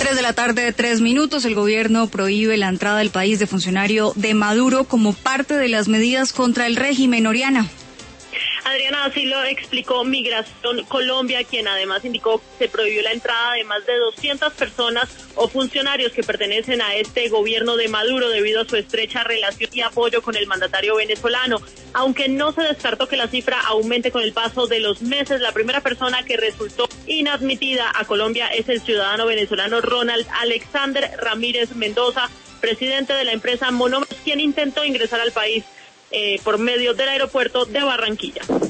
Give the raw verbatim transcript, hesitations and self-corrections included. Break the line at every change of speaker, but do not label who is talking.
tres de la tarde, tres minutos, el gobierno prohíbe la entrada al país de funcionario de Maduro como parte de las medidas contra el régimen. Oriana.
Adriana, así lo explicó Migración Colombia, quien además indicó que se prohibió la entrada de más de doscientas personas o funcionarios que pertenecen a este gobierno de Maduro debido a su estrecha relación y apoyo con el mandatario venezolano. Aunque no se descartó que la cifra aumente con el paso de los meses, la primera persona que resultó inadmitida a Colombia es el ciudadano venezolano Ronald Alexander Ramírez Mendoza, presidente de la empresa Monomex, quien intentó ingresar al país Eh, por medio del aeropuerto de Barranquilla.